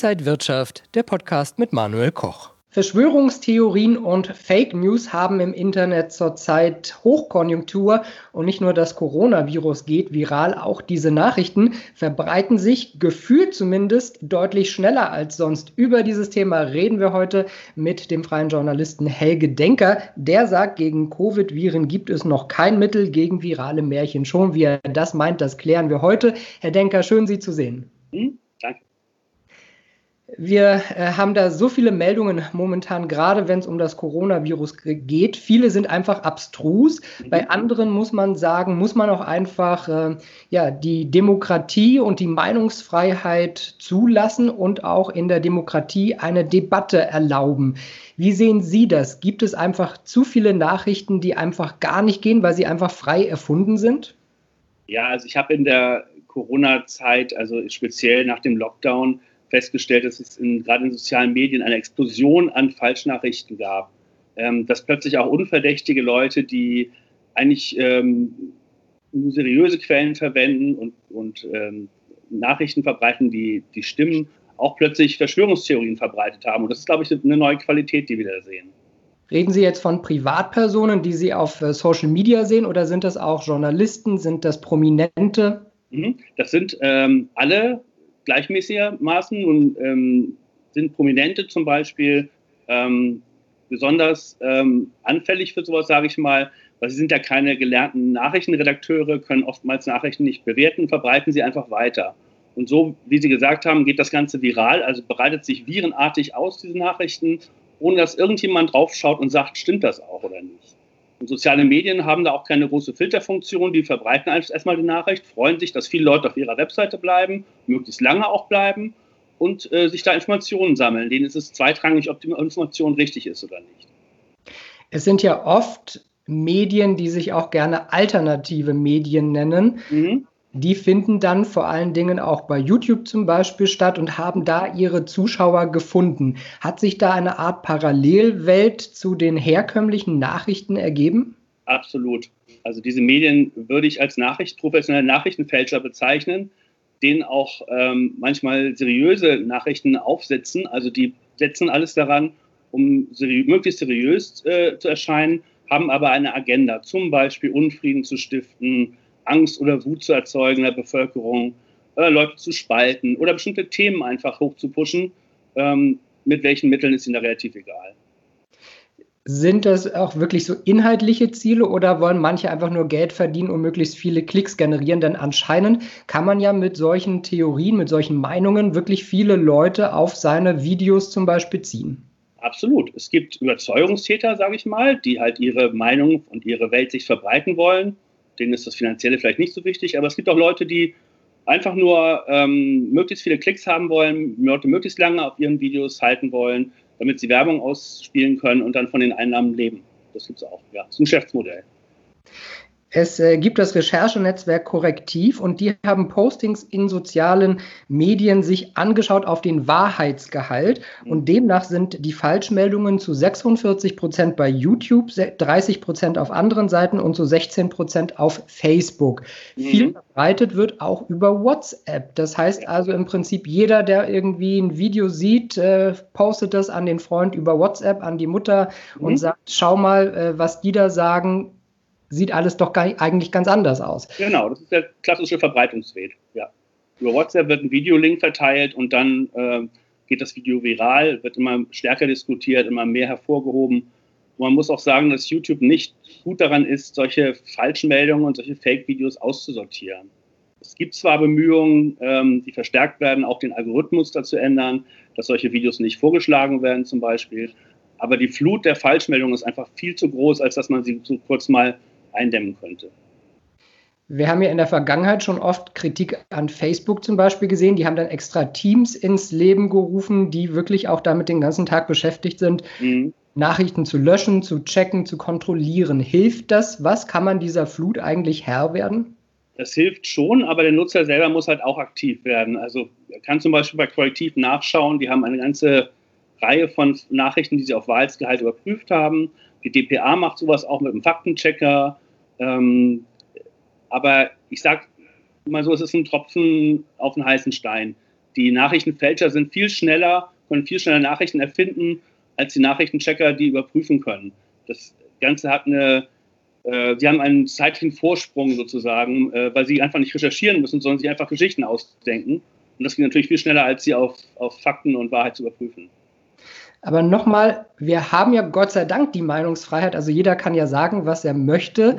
Inside Wirtschaft, der Podcast mit Manuel Koch. Verschwörungstheorien und Fake News haben im Internet zurzeit Hochkonjunktur und nicht nur das Coronavirus geht viral, auch diese Nachrichten verbreiten sich, gefühlt zumindest, deutlich schneller als sonst. Über dieses Thema reden wir heute mit dem freien Journalisten Helge Denker. Der sagt, gegen Covid-Viren gibt es noch kein Mittel, gegen virale Märchen schon. Wie er das meint, das klären wir heute. Herr Denker, schön Sie zu sehen. Danke. Wir haben da so viele Meldungen momentan, gerade wenn es um das Coronavirus geht. Viele sind einfach abstrus. Bei anderen muss man sagen, muss man auch einfach die Demokratie und die Meinungsfreiheit zulassen und auch in der Demokratie eine Debatte erlauben. Wie sehen Sie das? Gibt es einfach zu viele Nachrichten, die einfach gar nicht gehen, weil sie einfach frei erfunden sind? Ja, also ich habe in der Corona-Zeit, also speziell nach dem Lockdown, festgestellt, dass es gerade in sozialen Medien eine Explosion an Falschnachrichten gab. Dass plötzlich auch unverdächtige Leute, die eigentlich nur seriöse Quellen verwenden und Nachrichten verbreiten, die stimmen, auch plötzlich Verschwörungstheorien verbreitet haben. Und das ist, glaube ich, eine neue Qualität, die wir da sehen. Reden Sie jetzt von Privatpersonen, die Sie auf Social Media sehen, oder sind das auch Journalisten, sind das Prominente? Das sind alle gleichmäßigermaßen und sind Prominente zum Beispiel besonders anfällig für sowas, sage ich mal, weil sie sind ja keine gelernten Nachrichtenredakteure, können oftmals Nachrichten nicht bewerten, verbreiten sie einfach weiter. Und so, wie Sie gesagt haben, geht das Ganze viral, also breitet sich virenartig aus, diese Nachrichten, ohne dass irgendjemand draufschaut und sagt, stimmt das auch oder nicht. Und soziale Medien haben da auch keine große Filterfunktion, die verbreiten einfach erstmal die Nachricht, freuen sich, dass viele Leute auf ihrer Webseite bleiben, möglichst lange auch bleiben und sich da Informationen sammeln. Denen ist es zweitrangig, ob die Information richtig ist oder nicht. Es sind ja oft Medien, die sich auch gerne alternative Medien nennen. Die finden dann vor allen Dingen auch bei YouTube zum Beispiel statt und haben da ihre Zuschauer gefunden. Hat sich da eine Art Parallelwelt zu den herkömmlichen Nachrichten ergeben? Absolut. Also diese Medien würde ich als professionelle Nachrichtenfälscher bezeichnen, denen auch manchmal seriöse Nachrichten aufsetzen. Also die setzen alles daran, um möglichst seriös zu erscheinen, haben aber eine Agenda, zum Beispiel Unfrieden zu stiften, Angst oder Wut zu erzeugen in der Bevölkerung, Leute zu spalten oder bestimmte Themen einfach hoch zu pushen. Mit welchen Mitteln ist ihnen da relativ egal. Sind das auch wirklich so inhaltliche Ziele oder wollen manche einfach nur Geld verdienen und möglichst viele Klicks generieren? Denn anscheinend kann man ja mit solchen Theorien, mit solchen Meinungen wirklich viele Leute auf seine Videos zum Beispiel ziehen. Absolut. Es gibt Überzeugungstäter, sage ich mal, die halt ihre Meinung und ihre Weltsicht verbreiten wollen. Denen ist das Finanzielle vielleicht nicht so wichtig, aber es gibt auch Leute, die einfach nur möglichst viele Klicks haben wollen, Leute möglichst lange auf ihren Videos halten wollen, damit sie Werbung ausspielen können und dann von den Einnahmen leben. Das gibt es auch, ja. Das ist ein Geschäftsmodell. Es gibt das Recherchenetzwerk Korrektiv und die haben Postings in sozialen Medien sich angeschaut auf den Wahrheitsgehalt und demnach sind die Falschmeldungen zu 46% bei YouTube, 30% auf anderen Seiten und zu 16% auf Facebook. Viel verbreitet wird auch über WhatsApp. Das heißt also im Prinzip jeder, der irgendwie ein Video sieht, postet das an den Freund über WhatsApp, an die Mutter und sagt, schau mal, was die da sagen. Sieht alles doch eigentlich ganz anders aus. Genau, das ist der klassische Verbreitungsweg. Ja. Über WhatsApp wird ein Videolink verteilt und dann geht das Video viral, wird immer stärker diskutiert, immer mehr hervorgehoben. Und man muss auch sagen, dass YouTube nicht gut daran ist, solche Falschmeldungen und solche Fake-Videos auszusortieren. Es gibt zwar Bemühungen, die verstärkt werden, auch den Algorithmus dazu ändern, dass solche Videos nicht vorgeschlagen werden zum Beispiel. Aber die Flut der Falschmeldungen ist einfach viel zu groß, als dass man sie so kurz mal eindämmen könnte. Wir haben ja in der Vergangenheit schon oft Kritik an Facebook zum Beispiel gesehen. Die haben dann extra Teams ins Leben gerufen, die wirklich auch damit den ganzen Tag beschäftigt sind, Nachrichten zu löschen, zu checken, zu kontrollieren. Hilft das? Was kann man dieser Flut eigentlich Herr werden? Das hilft schon, aber der Nutzer selber muss halt auch aktiv werden. Also er kann zum Beispiel bei Korrektiv nachschauen. Die haben eine ganze Reihe von Nachrichten, die sie auf Wahrheitsgehalt überprüft haben. Die dpa macht sowas auch mit einem Faktenchecker. Aber ich sage mal so, es ist ein Tropfen auf einen heißen Stein. Die Nachrichtenfälscher sind viel schneller, können viel schneller Nachrichten erfinden, als die Nachrichtenchecker die überprüfen können. Das Ganze hat sie haben einen zeitlichen Vorsprung sozusagen, weil sie einfach nicht recherchieren müssen, sondern sich einfach Geschichten ausdenken. Und das geht natürlich viel schneller, als sie auf Fakten und Wahrheit zu überprüfen. Aber nochmal, wir haben ja Gott sei Dank die Meinungsfreiheit, also jeder kann ja sagen, was er möchte.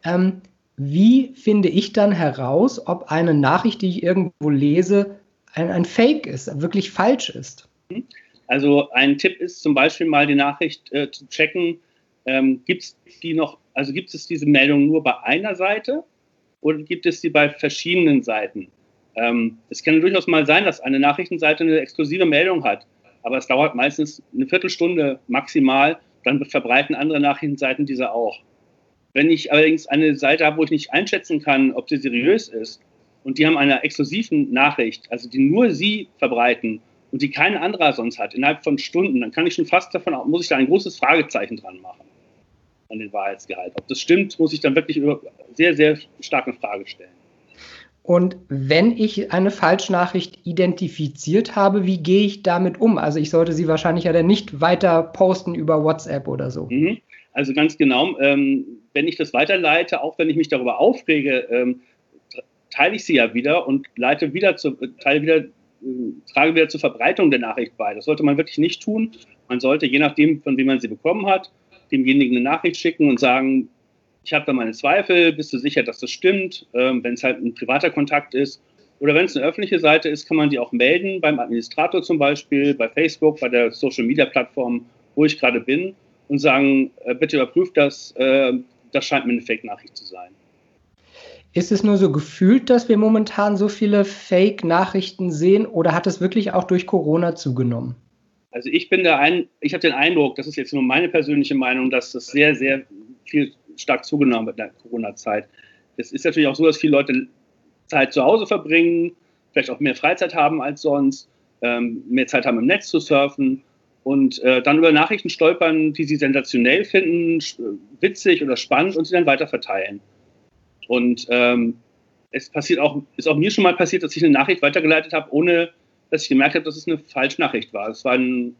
Wie finde ich dann heraus, ob eine Nachricht, die ich irgendwo lese, ein Fake ist, wirklich falsch ist? Also ein Tipp ist zum Beispiel mal die Nachricht zu checken, gibt es diese Meldung nur bei einer Seite oder gibt es sie bei verschiedenen Seiten? Es kann durchaus mal sein, dass eine Nachrichtenseite eine exklusive Meldung hat, aber es dauert meistens eine Viertelstunde maximal, dann verbreiten andere Nachrichtenseiten diese auch. Wenn ich allerdings eine Seite habe, wo ich nicht einschätzen kann, ob sie seriös ist und die haben eine exklusive Nachricht, also die nur sie verbreiten und die kein anderer sonst hat, innerhalb von Stunden, dann kann ich schon fast muss ich da ein großes Fragezeichen dran machen an den Wahrheitsgehalt. Ob das stimmt, muss ich dann wirklich sehr, sehr stark in Frage stellen. Und wenn ich eine Falschnachricht identifiziert habe, wie gehe ich damit um? Also ich sollte sie wahrscheinlich ja dann nicht weiter posten über WhatsApp oder so. Also ganz genau, wenn ich das weiterleite, auch wenn ich mich darüber aufrege, teile ich sie ja wieder und trage wieder zur Verbreitung der Nachricht bei. Das sollte man wirklich nicht tun. Man sollte, je nachdem, von wem man sie bekommen hat, demjenigen eine Nachricht schicken und sagen, ich habe da meine Zweifel, bist du sicher, dass das stimmt? Wenn es halt ein privater Kontakt ist oder wenn es eine öffentliche Seite ist, kann man die auch melden, beim Administrator zum Beispiel, bei Facebook, bei der Social-Media-Plattform, wo ich gerade bin und sagen, bitte überprüft das, das scheint mir eine Fake-Nachricht zu sein. Ist es nur so gefühlt, dass wir momentan so viele Fake-Nachrichten sehen oder hat es wirklich auch durch Corona zugenommen? Also ich habe den Eindruck, das ist jetzt nur meine persönliche Meinung, dass das sehr, sehr viel stark zugenommen wird in der Corona-Zeit. Es ist natürlich auch so, dass viele Leute Zeit zu Hause verbringen, vielleicht auch mehr Freizeit haben als sonst, mehr Zeit haben im Netz zu surfen und dann über Nachrichten stolpern, die sie sensationell finden, witzig oder spannend und sie dann weiter verteilen. Und ist auch mir schon mal passiert, dass ich eine Nachricht weitergeleitet habe, ohne dass ich gemerkt habe, dass es eine Falschnachricht war. Es war ein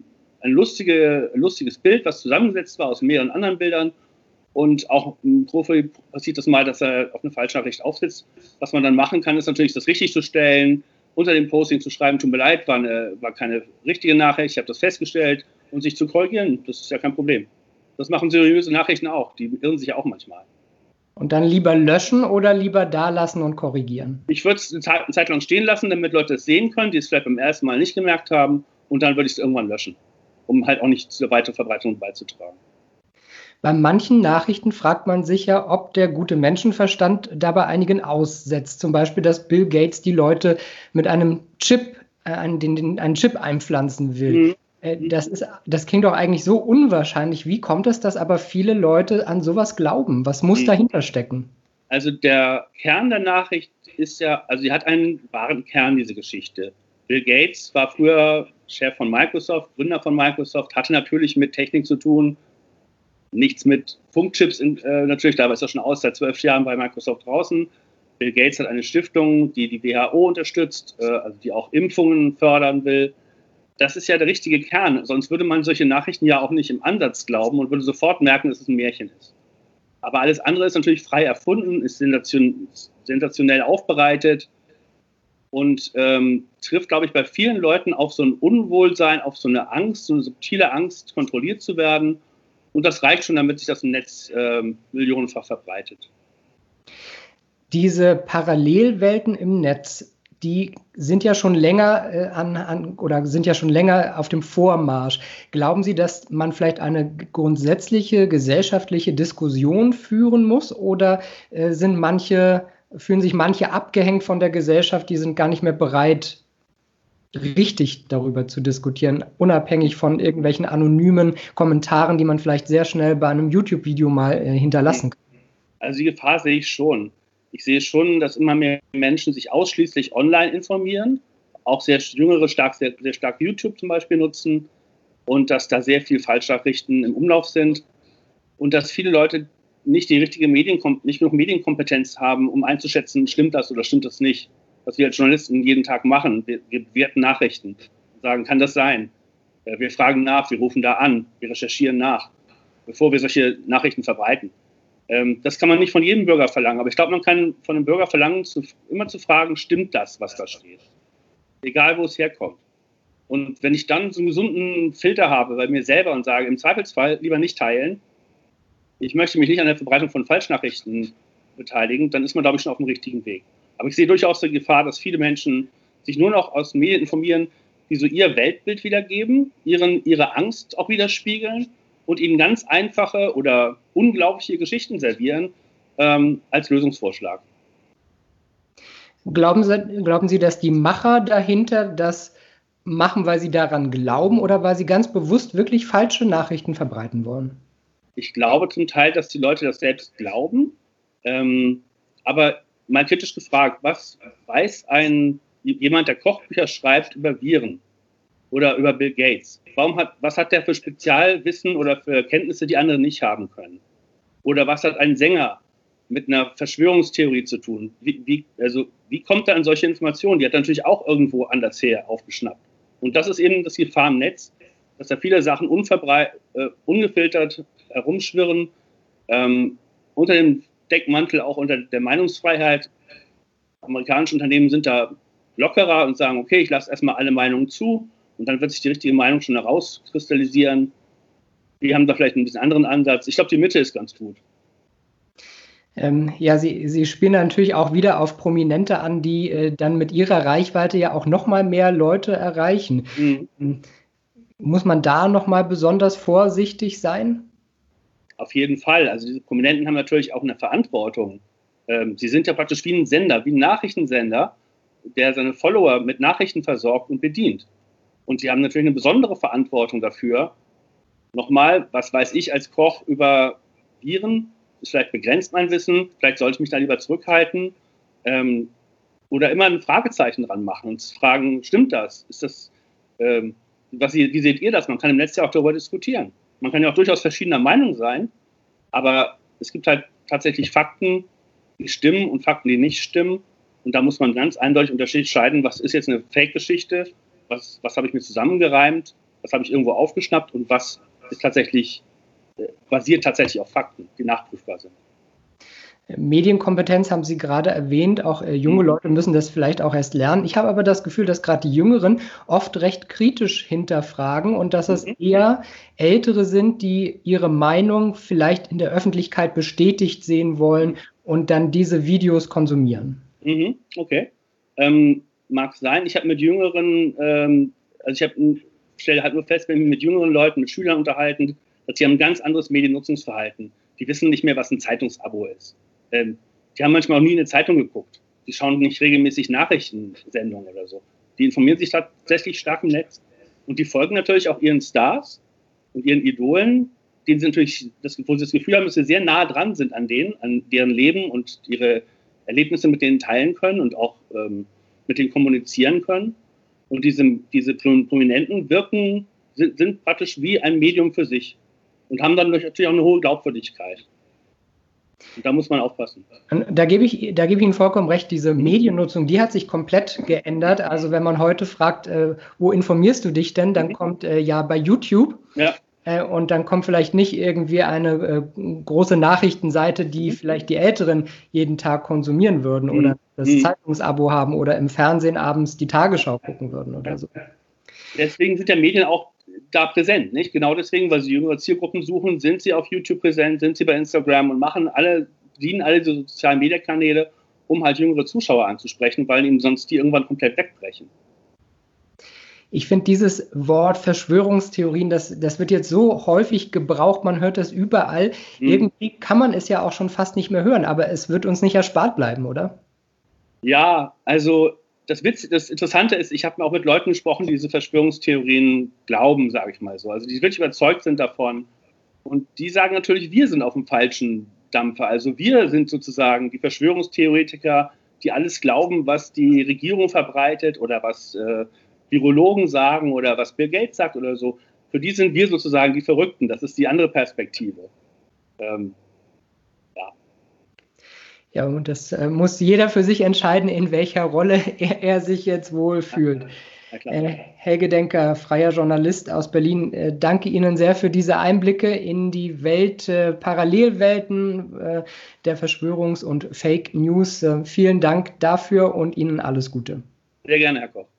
lustiges Bild, was zusammengesetzt war aus mehreren anderen Bildern. Und auch im Profi passiert das mal, dass er auf eine Falschnachricht aufsitzt. Was man dann machen kann, ist natürlich, das richtig zu stellen, unter dem Posting zu schreiben, tut mir leid, war keine richtige Nachricht, ich habe das festgestellt und sich zu korrigieren, das ist ja kein Problem. Das machen seriöse Nachrichten auch, die irren sich ja auch manchmal. Und dann lieber löschen oder lieber da lassen und korrigieren? Ich würde es eine Zeit lang stehen lassen, damit Leute es sehen können, die es vielleicht beim ersten Mal nicht gemerkt haben und dann würde ich es irgendwann löschen, um halt auch nicht zur weiteren Verbreitung beizutragen. Bei manchen Nachrichten fragt man sich ja, ob der gute Menschenverstand dabei einigen aussetzt. Zum Beispiel, dass Bill Gates die Leute mit einem Chip, einen Chip einpflanzen will. Das klingt doch eigentlich so unwahrscheinlich. Wie kommt es, dass aber viele Leute an sowas glauben? Was muss dahinter stecken? Also der Kern der Nachricht ist ja, also sie hat einen wahren Kern, diese Geschichte. Bill Gates war früher Chef von Microsoft, Gründer von Microsoft, hatte natürlich mit Technik zu tun, nichts mit Funkchips, natürlich, da ist er schon seit 12 Jahren bei Microsoft draußen. Bill Gates hat eine Stiftung, die die WHO unterstützt, also die auch Impfungen fördern will. Das ist ja der richtige Kern, sonst würde man solche Nachrichten ja auch nicht im Ansatz glauben und würde sofort merken, dass es ein Märchen ist. Aber alles andere ist natürlich frei erfunden, ist sensationell aufbereitet und trifft, glaube ich, bei vielen Leuten auf so ein Unwohlsein, auf so eine Angst, so eine subtile Angst, kontrolliert zu werden. Und das reicht schon, damit sich das im Netz millionenfach verbreitet. Diese Parallelwelten im Netz, die sind ja schon länger sind ja schon länger auf dem Vormarsch. Glauben Sie, dass man vielleicht eine grundsätzliche gesellschaftliche Diskussion führen muss oder fühlen sich manche abgehängt von der Gesellschaft, die sind gar nicht mehr bereit, richtig darüber zu diskutieren, unabhängig von irgendwelchen anonymen Kommentaren, die man vielleicht sehr schnell bei einem YouTube-Video mal hinterlassen kann? Also die Gefahr sehe ich schon. Ich sehe schon, dass immer mehr Menschen sich ausschließlich online informieren, auch sehr jüngere sehr stark YouTube zum Beispiel nutzen und dass da sehr viel Falschnachrichten im Umlauf sind und dass viele Leute nicht genug Medienkompetenz haben, um einzuschätzen, stimmt das oder stimmt das nicht. was wir als Journalisten jeden Tag machen. Wir bewerten Nachrichten, sagen, kann das sein? Wir fragen nach, wir rufen da an, wir recherchieren nach, bevor wir solche Nachrichten verbreiten. Das kann man nicht von jedem Bürger verlangen, aber ich glaube, man kann von einem Bürger verlangen, immer zu fragen, stimmt das, was da steht? Egal, wo es herkommt. Und wenn ich dann so einen gesunden Filter habe bei mir selber und sage, im Zweifelsfall lieber nicht teilen, ich möchte mich nicht an der Verbreitung von Falschnachrichten beteiligen, dann ist man, glaube ich, schon auf dem richtigen Weg. Aber ich sehe durchaus die Gefahr, dass viele Menschen sich nur noch aus Medien informieren, die so ihr Weltbild wiedergeben, ihre Angst auch widerspiegeln und ihnen ganz einfache oder unglaubliche Geschichten servieren als Lösungsvorschlag. Glauben Sie, dass die Macher dahinter das machen, weil sie daran glauben oder weil sie ganz bewusst wirklich falsche Nachrichten verbreiten wollen? Ich glaube zum Teil, dass die Leute das selbst glauben. Aber mal kritisch gefragt, was weiß jemand, der Kochbücher schreibt, über Viren oder über Bill Gates? Was hat der für Spezialwissen oder für Kenntnisse, die andere nicht haben können? Oder was hat ein Sänger mit einer Verschwörungstheorie zu tun? Wie kommt er an solche Informationen? Die hat er natürlich auch irgendwo anders her aufgeschnappt. Und das ist eben das Gefahr im Netz, dass da viele Sachen ungefiltert herumschwirren, unter dem Deckmantel auch unter der Meinungsfreiheit. Amerikanische Unternehmen sind da lockerer und sagen, okay, ich lasse erstmal alle Meinungen zu und dann wird sich die richtige Meinung schon herauskristallisieren. Die haben da vielleicht ein bisschen anderen Ansatz. Ich glaube, die Mitte ist ganz gut. Ja, Sie spielen natürlich auch wieder auf Prominente an, die dann mit ihrer Reichweite ja auch noch mal mehr Leute erreichen. Mhm. Muss man da noch mal besonders vorsichtig sein? Auf jeden Fall. Also diese Prominenten haben natürlich auch eine Verantwortung. Sie sind ja praktisch wie ein Sender, wie ein Nachrichtensender, der seine Follower mit Nachrichten versorgt und bedient. Und sie haben natürlich eine besondere Verantwortung dafür. Nochmal, was weiß ich als Koch über Viren? Ist vielleicht begrenzt mein Wissen, vielleicht sollte ich mich da lieber zurückhalten oder immer ein Fragezeichen dran machen und fragen, stimmt das? Ist das, wie seht ihr das? Man kann im Netz ja auch darüber diskutieren. Man kann ja auch durchaus verschiedener Meinung sein, aber es gibt halt tatsächlich Fakten, die stimmen und Fakten, die nicht stimmen. Und da muss man ganz eindeutig unterscheiden, was ist jetzt eine Fake-Geschichte, was habe ich mir zusammengereimt, was habe ich irgendwo aufgeschnappt und was ist tatsächlich basiert tatsächlich auf Fakten, die nachprüfbar sind. Medienkompetenz haben Sie gerade erwähnt, auch junge Leute müssen das vielleicht auch erst lernen. Ich habe aber das Gefühl, dass gerade die Jüngeren oft recht kritisch hinterfragen und dass es eher Ältere sind, die ihre Meinung vielleicht in der Öffentlichkeit bestätigt sehen wollen und dann diese Videos konsumieren. Okay. Mag sein. Ich habe mit Jüngeren, stelle halt nur fest, wenn ich mich mit jüngeren Leuten, mit Schülern unterhalten, dass sie haben ein ganz anderes Mediennutzungsverhalten. Die wissen nicht mehr, was ein Zeitungsabo ist. Die haben manchmal auch nie eine Zeitung geguckt. Die schauen nicht regelmäßig Nachrichtensendungen oder so. Die informieren sich tatsächlich stark im Netz. Und die folgen natürlich auch ihren Stars und ihren Idolen, denen sie natürlich, wo sie das Gefühl haben, dass sie sehr nah dran sind an denen, an deren Leben und ihre Erlebnisse mit denen teilen können und auch mit denen kommunizieren können. Und diese Prominenten sind praktisch wie ein Medium für sich und haben dann natürlich auch eine hohe Glaubwürdigkeit. Und da muss man aufpassen. Da gebe ich Ihnen vollkommen recht, diese Mediennutzung, die hat sich komplett geändert. Also wenn man heute fragt, wo informierst du dich denn, dann kommt ja bei YouTube. Ja. Und dann kommt vielleicht nicht irgendwie eine große Nachrichtenseite, die vielleicht die Älteren jeden Tag konsumieren würden oder das Zeitungsabo haben oder im Fernsehen abends die Tagesschau gucken würden oder so. Deswegen sind ja Medien auch da präsent, nicht? Genau deswegen, weil sie jüngere Zielgruppen suchen, sind sie auf YouTube präsent, sind sie bei Instagram und dienen alle die sozialen Medienkanäle, um halt jüngere Zuschauer anzusprechen, weil ihnen sonst die irgendwann komplett wegbrechen. Ich finde dieses Wort Verschwörungstheorien, das wird jetzt so häufig gebraucht, man hört das überall. Irgendwie kann man es ja auch schon fast nicht mehr hören, aber es wird uns nicht erspart bleiben, oder? Ja, also das Interessante ist, ich habe auch mit Leuten gesprochen, die diese Verschwörungstheorien glauben, sage ich mal so. Also die wirklich überzeugt sind davon. Und die sagen natürlich, wir sind auf dem falschen Dampfer. Also wir sind sozusagen die Verschwörungstheoretiker, die alles glauben, was die Regierung verbreitet oder was Virologen sagen oder was Bill Gates sagt oder so. Für die sind wir sozusagen die Verrückten. Das ist die andere Perspektive. Ja, und das muss jeder für sich entscheiden, in welcher Rolle er sich jetzt wohlfühlt. Helge Denker, freier Journalist aus Berlin, danke Ihnen sehr für diese Einblicke in die Welt, Parallelwelten der Verschwörungs- und Fake News. Vielen Dank dafür und Ihnen alles Gute. Sehr gerne, Herr Koch.